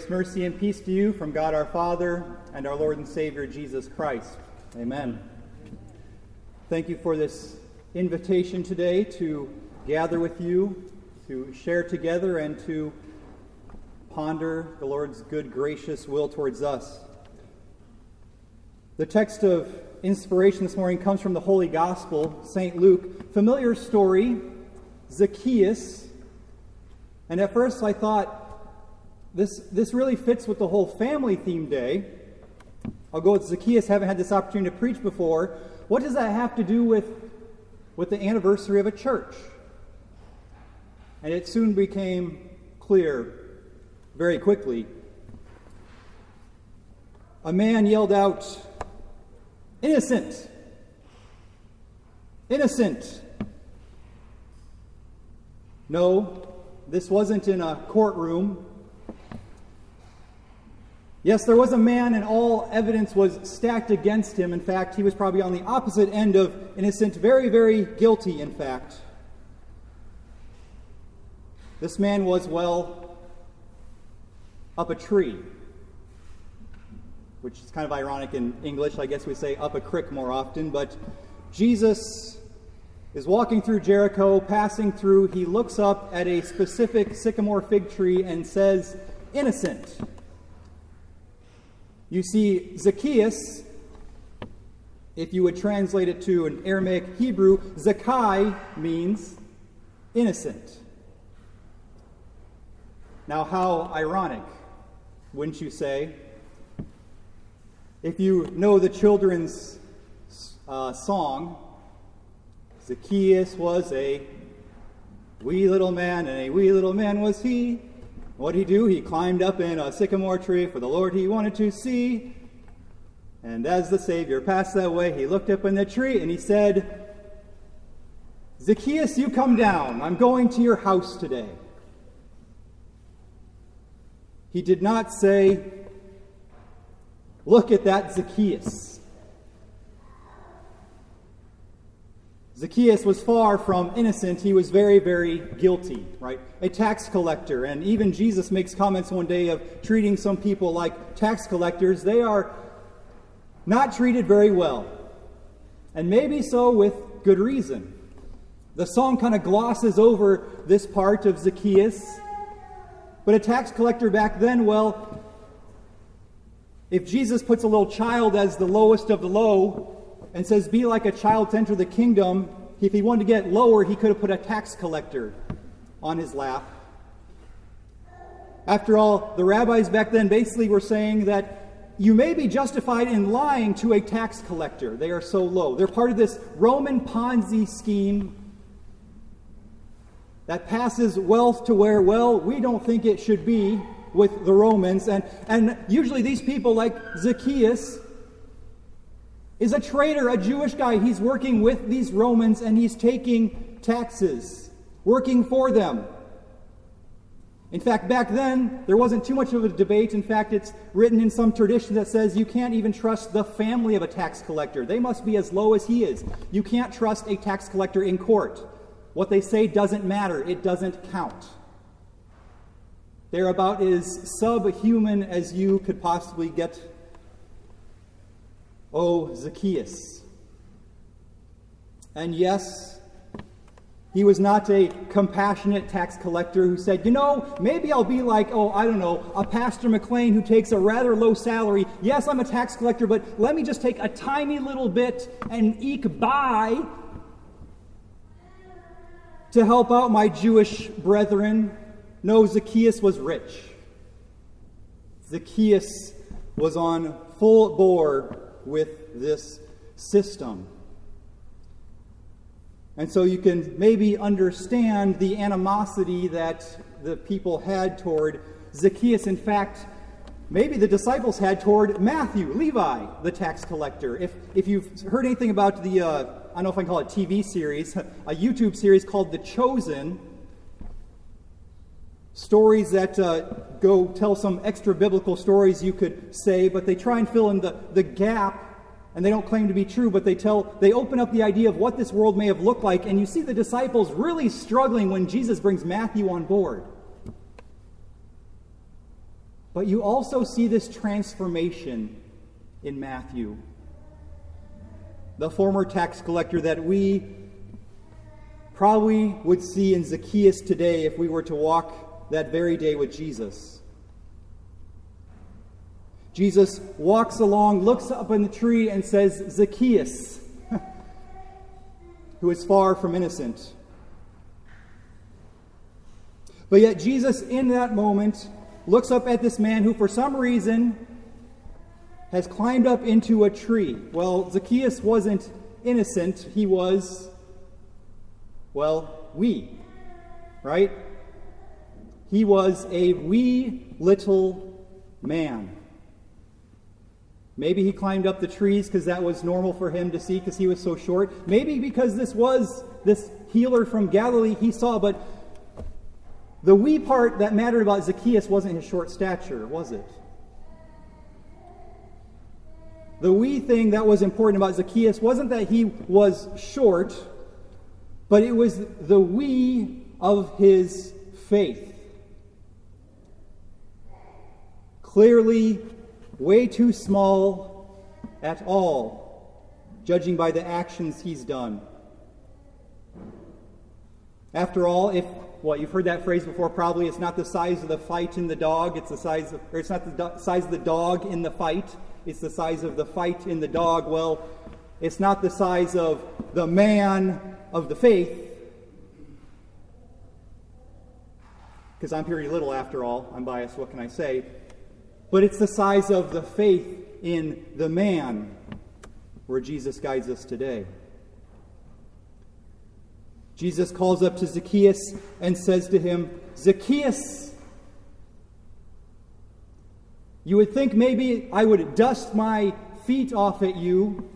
Grace, mercy, and peace to you from God our Father and our Lord and Savior Jesus Christ. Amen. Thank you for this invitation today to gather with you, to share together, and to ponder the Lord's good, gracious will towards us. The text of inspiration this morning comes from the Holy Gospel, St. Luke. Familiar story, Zacchaeus. And at first I thought, this really fits with the whole family theme day. I'll go with Zacchaeus, haven't had this opportunity to preach before. What does that have to do with the anniversary of a church? And it soon became clear very quickly. A man yelled out, "Innocent! Innocent!" No, this wasn't in a courtroom. Yes, there was a man and all evidence was stacked against him. In fact, he was probably on the opposite end of innocent, very, very guilty, in fact. This man was, well, up a tree, which is kind of ironic in English. I guess we say up a crick more often, but Jesus is walking through Jericho, passing through. He looks up at a specific sycamore fig tree and says, "Innocent." You see, Zacchaeus, if you would translate it to an Aramaic Hebrew, Zacchae means innocent. Now, how ironic, wouldn't you say? If you know the children's song, Zacchaeus was a wee little man, and a wee little man was he. What did he do? He climbed up in a sycamore tree for the Lord he wanted to see. And as the Savior passed that way, he looked up in the tree and he said, "Zacchaeus, you come down. I'm going to your house today." He did not say, "Look at that Zacchaeus." Zacchaeus was far from innocent. He was very, very guilty, right? A tax collector. And even Jesus makes comments one day of treating some people like tax collectors. They are not treated very well. And maybe so with good reason. The song kind of glosses over this part of Zacchaeus. But a tax collector back then, well, if Jesus puts a little child as the lowest of the low and says, "Be like a child to enter the kingdom," if he wanted to get lower, he could have put a tax collector on his lap. After all, the rabbis back then basically were saying that you may be justified in lying to a tax collector. They are so low. They're part of this Roman Ponzi scheme that passes wealth to where, well, we don't think it should be with the Romans. And usually these people like Zacchaeus is a traitor, a Jewish guy. He's working with these Romans and he's taking taxes, working for them. In fact, back then, there wasn't too much of a debate. In fact, it's written in some tradition that says you can't even trust the family of a tax collector. They must be as low as he is. You can't trust a tax collector in court. What they say doesn't matter. It doesn't count. They're about as subhuman as you could possibly get. Oh, Zacchaeus. And yes, he was not a compassionate tax collector who said, maybe I'll be like, a Pastor McLean who takes a rather low salary. Yes, I'm a tax collector, but let me just take a tiny little bit and eke by to help out my Jewish brethren. No, Zacchaeus was rich. Zacchaeus was on full board with this system. And so you can maybe understand the animosity that the people had toward Zacchaeus. In fact, maybe the disciples had toward Matthew, Levi, the tax collector. If you've heard anything about the, I don't know if I can call it TV series, a YouTube series called The Chosen, stories that go tell some extra biblical stories, you could say, but they try and fill in the gap, and they don't claim to be true, but they open up the idea of what this world may have looked like, and you see the disciples really struggling when Jesus brings Matthew on board. But you also see this transformation in Matthew. The former tax collector that we probably would see in Zacchaeus today if we were to walk that very day with Jesus. Jesus walks along, looks up in the tree, and says, "Zacchaeus," who is far from innocent. But yet Jesus, in that moment, looks up at this man who, for some reason, has climbed up into a tree. Well, Zacchaeus wasn't innocent. He was, wee, right? He was a wee little man. Maybe he climbed up the trees because that was normal for him to see because he was so short. Maybe because this was this healer from Galilee he saw, but the wee part that mattered about Zacchaeus wasn't his short stature, was it? The wee thing that was important about Zacchaeus wasn't that he was short, but it was the wee of his faith. Clearly, way too small at all, judging by the actions he's done. After all, you've heard that phrase before probably, it's not the size of the fight in the dog, it's not the size of the dog in the fight, it's the size of the fight in the dog. Well, it's not the size of the man of the faith, because I'm pretty little after all, I'm biased, what can I say? But it's the size of the faith in the man where Jesus guides us today. Jesus calls up to Zacchaeus and says to him, "Zacchaeus, you would think maybe I would dust my feet off at you."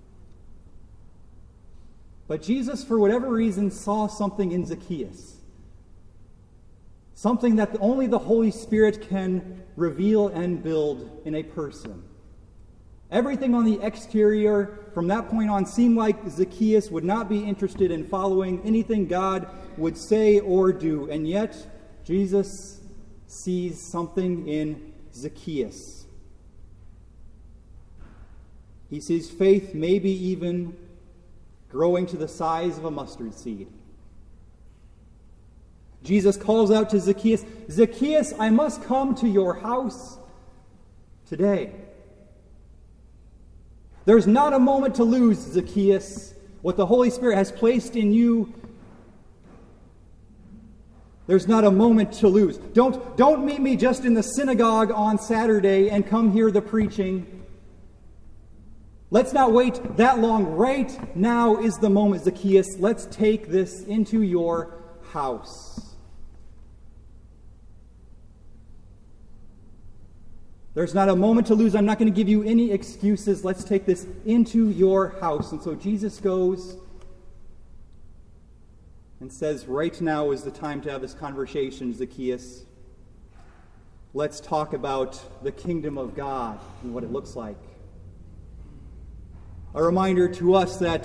But Jesus, for whatever reason, saw something in Zacchaeus. Something that only the Holy Spirit can reveal and build in a person. Everything on the exterior from that point on seemed like Zacchaeus would not be interested in following anything God would say or do. And yet, Jesus sees something in Zacchaeus. He sees faith maybe even growing to the size of a mustard seed. Jesus calls out to Zacchaeus, "Zacchaeus, I must come to your house today." There's not a moment to lose, Zacchaeus. What the Holy Spirit has placed in you, there's not a moment to lose. Don't meet me just in the synagogue on Saturday and come hear the preaching. Let's not wait that long. Right now is the moment, Zacchaeus. Let's take this into your house. There's not a moment to lose. I'm not going to give you any excuses. Let's take this into your house. And so Jesus goes and says, right now is the time to have this conversation, Zacchaeus. Let's talk about the kingdom of God and what it looks like. A reminder to us that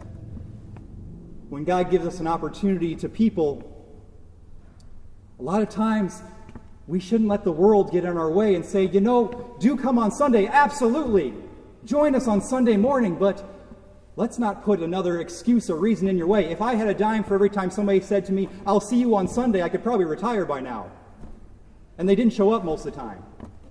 when God gives us an opportunity to people, a lot of times we shouldn't let the world get in our way and say, do come on Sunday, absolutely. Join us on Sunday morning, but let's not put another excuse or reason in your way. If I had a dime for every time somebody said to me, "I'll see you on Sunday," I could probably retire by now. And they didn't show up most of the time.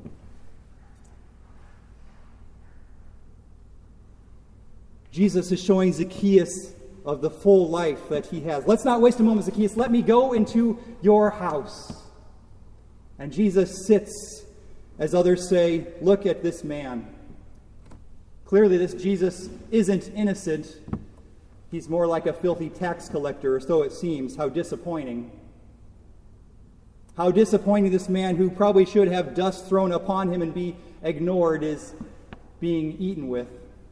Jesus is showing Zacchaeus of the full life that he has. Let's not waste a moment, Zacchaeus. Let me go into your house. And Jesus sits, as others say, look at this man. Clearly, this Jesus isn't innocent. He's more like a filthy tax collector, or so it seems. How disappointing. How disappointing this man who probably should have dust thrown upon him and be ignored is being eaten with.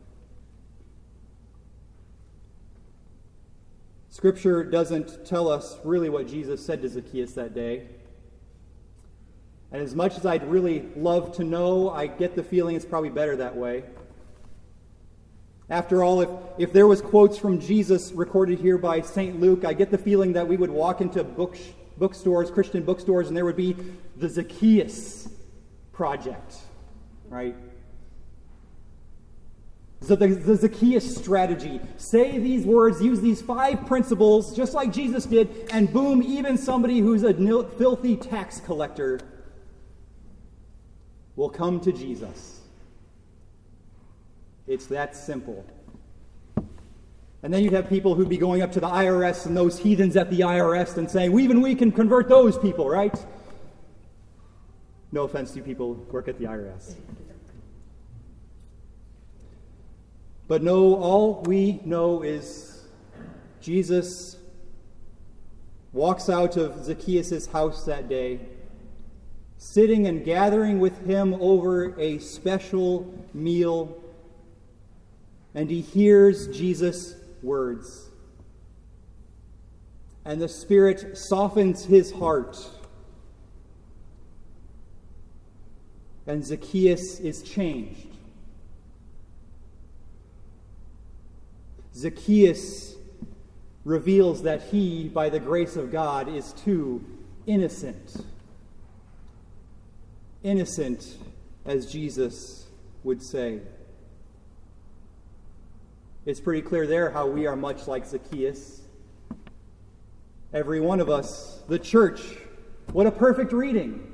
Scripture doesn't tell us really what Jesus said to Zacchaeus that day. And as much as I'd really love to know, I get the feeling it's probably better that way. After all, if there was quotes from Jesus recorded here by St. Luke, I get the feeling that we would walk into bookstores, Christian bookstores, and there would be the Zacchaeus project, right? So the Zacchaeus strategy. Say these words, use these 5 principles, just like Jesus did, and boom, even somebody who's a filthy tax collector will come to Jesus. It's that simple. And then you'd have people who'd be going up to the IRS and those heathens at the IRS and saying, even we can convert those people, right? No offense to you people who work at the IRS. But no, all we know is Jesus walks out of Zacchaeus' house that day, sitting and gathering with him over a special meal, and he hears Jesus' words. And the Spirit softens his heart. And Zacchaeus is changed. Zacchaeus reveals that he, by the grace of God, is too innocent. Innocent, as Jesus would say. It's pretty clear there how we are much like Zacchaeus. Every one of us, the church, what a perfect reading.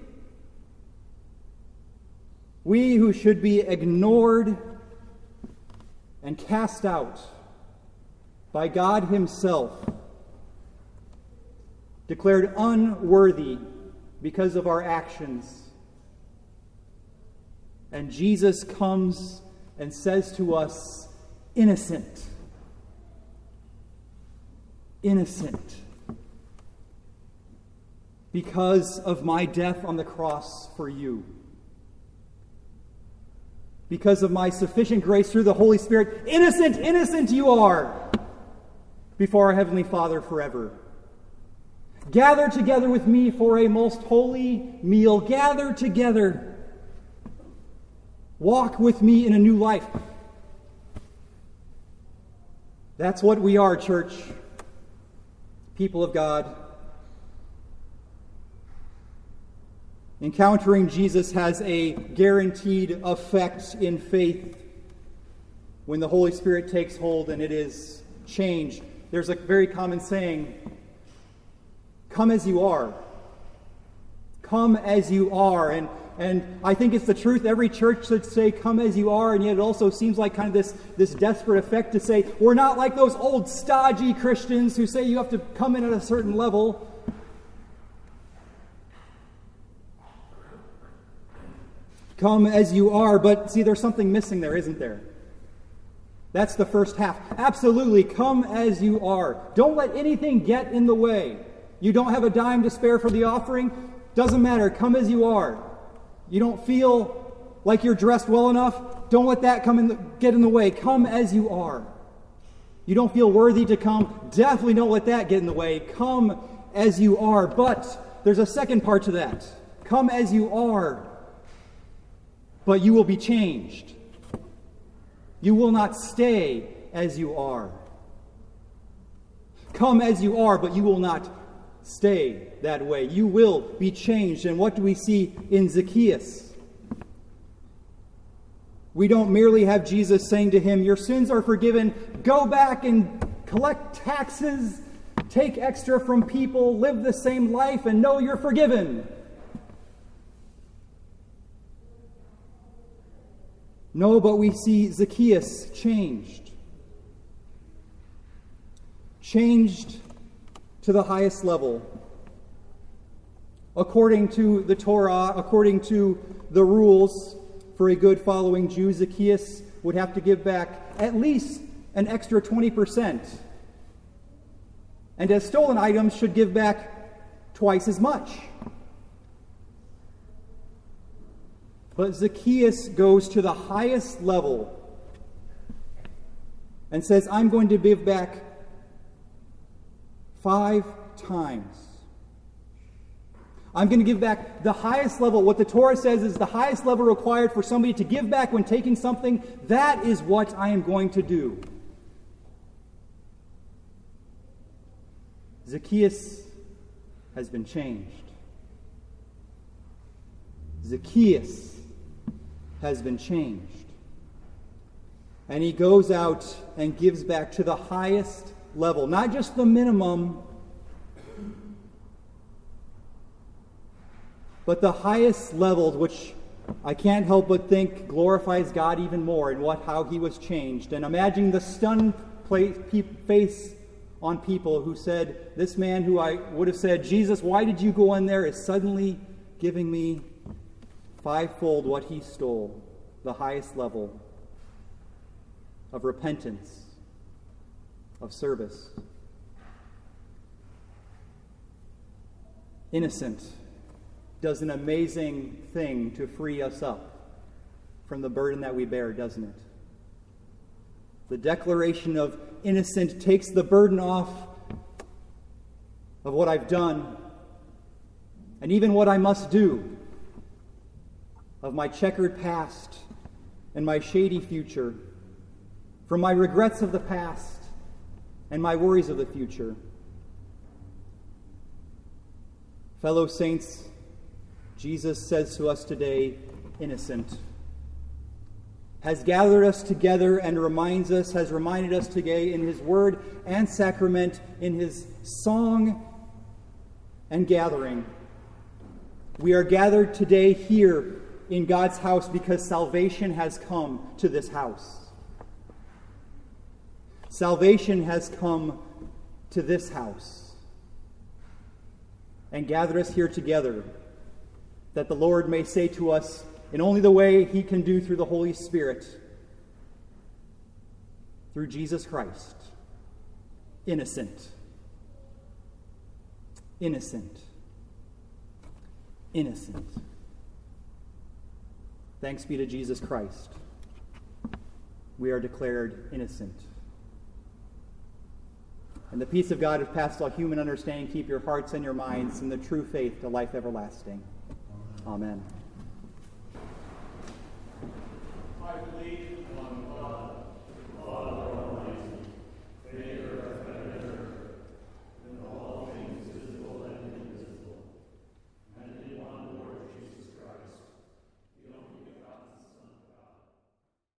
We who should be ignored and cast out by God himself, declared unworthy because of our actions. And Jesus comes and says to us, innocent. Innocent. Because of my death on the cross for you. Because of my sufficient grace through the Holy Spirit, innocent, innocent you are before our Heavenly Father forever. Gather together with me for a most holy meal. Gather together. Walk with me in a new life. That's what we are, church. People of God. Encountering Jesus has a guaranteed effect in faith when the Holy Spirit takes hold and it is changed. There's a very common saying, come as you are. Come as you are. And I think it's the truth. Every church should say, come as you are, and yet it also seems like kind of this desperate effect to say, we're not like those old stodgy Christians who say you have to come in at a certain level. Come as you are, but see, there's something missing there, isn't there? That's the first half. Absolutely, come as you are. Don't let anything get in the way. You don't have a dime to spare for the offering? Doesn't matter, come as you are. You don't feel like you're dressed well enough? Don't let that get in the way. Come as you are. You don't feel worthy to come? Definitely don't let that get in the way. Come as you are. But there's a second part to that. Come as you are, but you will be changed. You will not stay as you are. Come as you are, but you will not stay that way. You will be changed. And what do we see in Zacchaeus? We don't merely have Jesus saying to him, your sins are forgiven, go back and collect taxes, take extra from people, live the same life, and know you're forgiven. No, but we see Zacchaeus changed. Changed to the highest level. According to the Torah, according to the rules for a good following Jew, Zacchaeus would have to give back at least an extra 20%. And as stolen items should give back twice as much. But Zacchaeus goes to the highest level and says, I'm going to give back 5 times. I'm going to give back the highest level. What the Torah says is the highest level required for somebody to give back when taking something. That is what I am going to do. Zacchaeus has been changed. Zacchaeus has been changed. And he goes out and gives back to the highest level, not just the minimum, but the highest level, which I can't help but think glorifies God even more in how he was changed. And imagine the stunned face on people who said, this man who I would have said, Jesus, why did you go in there, is suddenly giving me fivefold what he stole, the highest level of repentance, of service. Innocent does an amazing thing to free us up from the burden that we bear, doesn't it? The declaration of innocent takes the burden off of what I've done and even what I must do, of my checkered past and my shady future, from my regrets of the past and my worries of the future. Fellow saints, Jesus says to us today, innocent, has gathered us together and has reminded us today in his word and sacrament, in his song and gathering. We are gathered today here in God's house because salvation has come to this house. Salvation has come to this house and gathered us here together, that the Lord may say to us in only the way he can do through the Holy Spirit, through Jesus Christ, innocent, innocent, innocent. Thanks be to Jesus Christ. We are declared innocent. And the peace of God, which passes all human understanding, keep your hearts and your minds in the true faith to life everlasting. Amen.